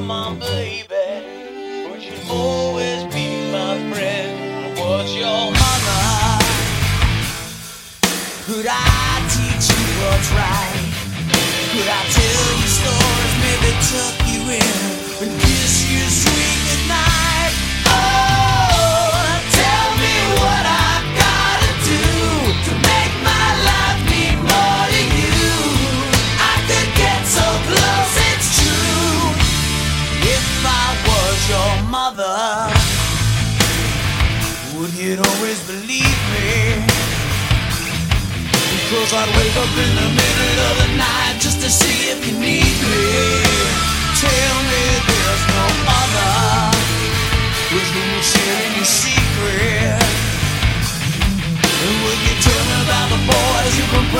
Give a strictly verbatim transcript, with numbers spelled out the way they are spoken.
my baby, would you always be my friend? Was your mother? Could I teach you what's right? Could I tell you stories, maybe tuck you in and kiss you sweet goodnight? Oh, tell me what I gotta do to make my life mean more to you. I could get so close, it's true. If I was your mother, would you always believe me? Because I'd wake up in the middle of the night just to see if you need me. Tell me there's no other with whom you're sharing your secret. And would you tell me about the boys you can